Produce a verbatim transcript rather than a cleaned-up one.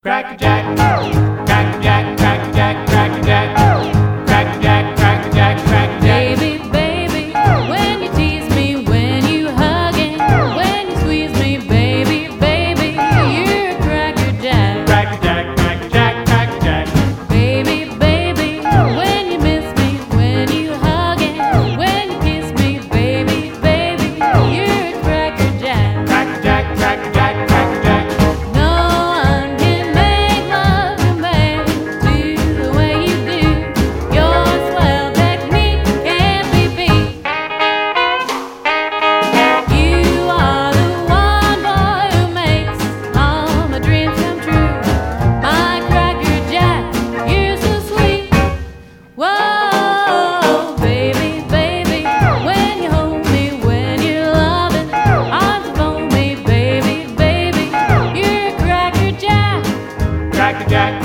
Cracker Jack, Cracker Jack, Cracker Jack, Cracker Jack, Cracker Jack, Cracker Jack, Cracker Jack. Baby, baby, when you tease me, when you hug and when you squeeze me, baby, baby, you're a Cracker Jack. Cracker Jack, Cracker Jack, Cracker Jack. Baby, baby, when you miss me, when you hug and when you kiss me, baby, baby, you're a Cracker Jack. Cracker Jack, Cracker Jack, Cracker Jack. No one can make love to me the way you do. Your swell technique can't be beat. You are the one boy who makes all my dreams come true. My Cracker Jack, you're so sweet. Whoa, baby, baby, when you hold me, when you're loving, arms around me, baby, baby, you're a Cracker Jack. Cracker Jack.